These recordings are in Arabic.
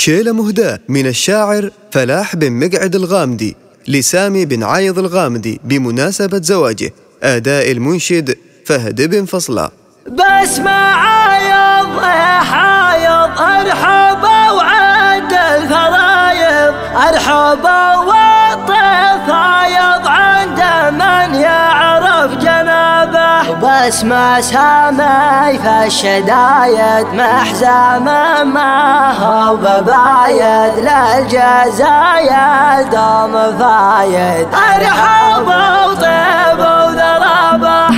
شيلة مهداة من الشاعر فلاح بن مقعد الغامدي لسامي بن عايض الغامدي بمناسبة زواجه. أداء المنشد فهد بن فصلة. بس ما عايض حايض ارحب وعد الفرايض، ارحب والطيف عايض عند من يعرف جنابه. بس ما سامي في الشدايد محزام ما هو ببايد، للجزايد دوم فايد. ارحب وطيب وذرابه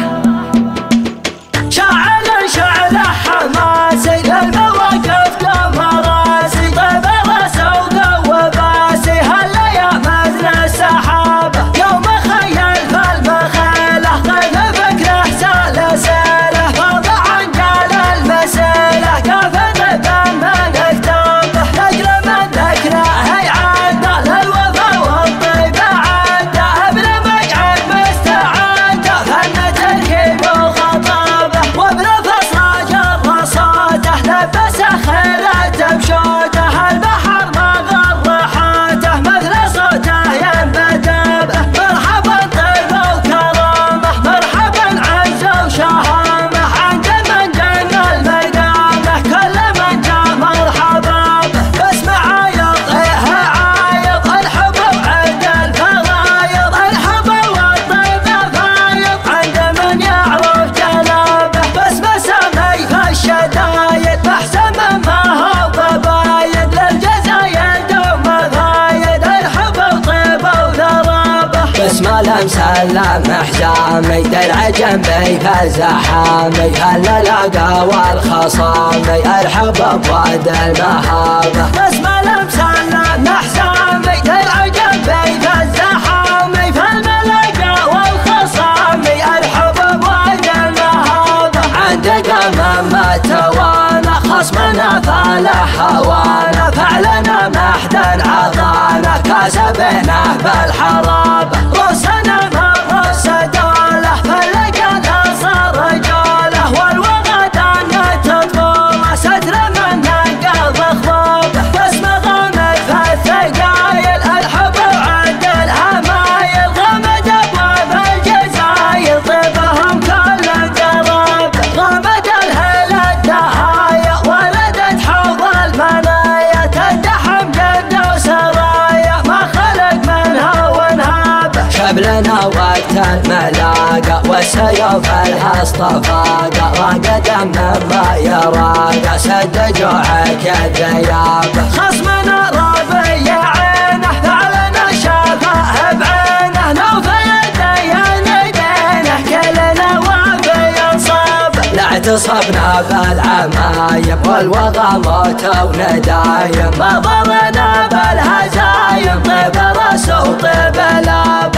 شعله حماسي للمواقف كمراسي، طيب رسوق وباسي هلا يا مزن السحابة. يوم خيل فالمخيلة طيب فكره سالسيله، فرض عن جال المسيلة كيف طيب من كتابه. نقل من ذكره عاده للوفا والطيب عاده، ابن مقعد مستعاده فن تركيب وخطابه. وابن فصلة جر صوته لبس خيرته بشوته، البحر ما غرحاته مثل صوته ينبدابه. مرحبا طيب وكرامه، مرحبا عز وشهامه، عند من جن المقامه كل من جاء مرحبا به. بس معايض عايض الحب وعد الفرايض، الحب والطيب فايض عند من يعرف جنابه. بس مسامي في الشدايد محسن ما هو ببايد، للجزايد دوم فايد. الحب وطيب وذرابه بس ما لمسلم حزامي، درع جنبي في الزحامي هلا لاقى والخصامي. ارحب بواد المهابه بس ما لمسلم حزامي، درع جنبي في الزحامي فالملقى والخصامي. ارحب بواد المهابه عند قمم ما توانا، خصمنا فالح هوانا، فعلنا محدا عطانا، كاسبنا بالحرابه. رسنا ما رس دوله فلقى صار رجاله، والوغد ان تطوله ستر من نقض خضابه. بس مغامر في الثقايل الحب وعد الهمايل، غمد ابواب الجزايل طيبهم كل قرابه. غمد الهيل الدهايا ولدت حوض المنايا، تدحم جد وسرايا ما خلق منها ونهابه. شبلنا وقت الملاقى والسيوف لها اصطفاقه، راقد مما يراقى سد جوعك الذيابه. خصمنا رابي عينه فعلنا شافه بعينه، نوفي الدين دينه كلنا وفي انصابه. لا اعتصبنا بالعمايم والوضع موت وندايم، ما ضرنا بالهزايم طيب راسه وطيب لابه.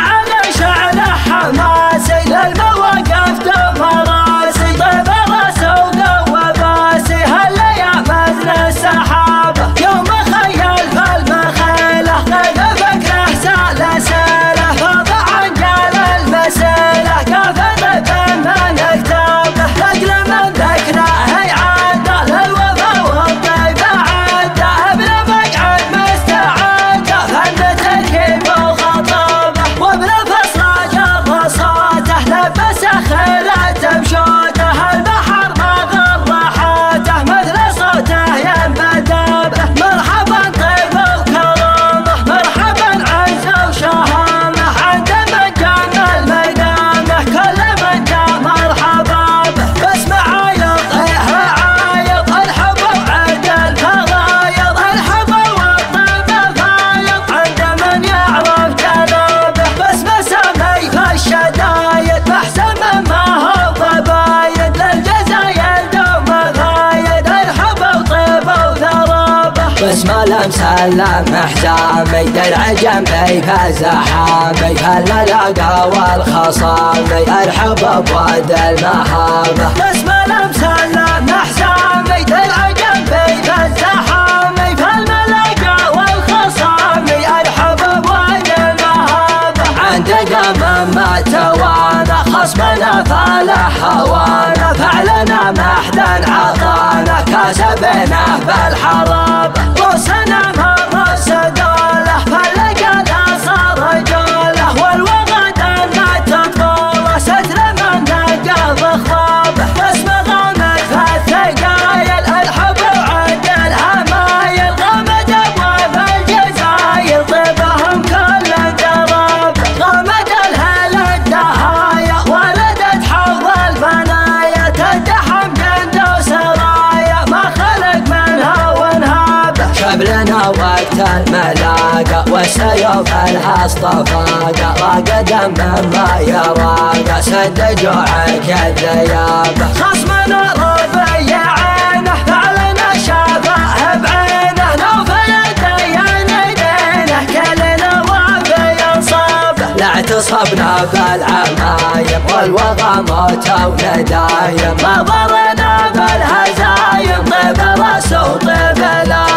شعله حماسي للمواقف مراسي، طيب رسوق وباسي هلا يا مزن السحابه. يوم خيل فالمخيله طيب فكره سالسيله، فرض عن جال المسيله كيف طيب من كتابه. نقل من ذكره عاده للوفا والطيب عاده، ابن مقعد مستعاده فن تركيب وخطابه. وابن فصلة جر صوته لبس خيرته بشوته، البحر ما غرحاته مثل صوته ينبدابه. مرحبا طيب وكرامه، مرحبا عز وشهامه، عند من جن المقامه كل من جاء مرحبا به. بس معايض عايض الحب وعد الفرايض، الحب والطيب فايض عند من يعرف جنابه. بس مسامي في الشدايد محسن ما هو ببايد، للجزايد دوم فايد. الحب وطيب وذرابه بس ما لمسلم حزامي، درع جنبي في الزحامي هلا لاقى والخصامي. ارحب بواد المهابه بس ما لمسلم حزامي، درع جنبي في الزحامي فالملقى والخصامي. ارحب بواد المهابه عند قمم ما توانا، خصمنا فالح هوانا، فعلنا محدا عطانا، كاسبنا بالحرابه. وقت الملاقى والسيوف الاصطفاقى راقدا مما يراقى سد جوعك الذيابة خصمنا ربي عينه فعلنا شافه بعينه لو في الدين دينه كلنا وفي انصابه لا اعتصبنا بالعمايم والوغى موت وندايم ما ضرنا بالهزايم طيب راس وطيب لا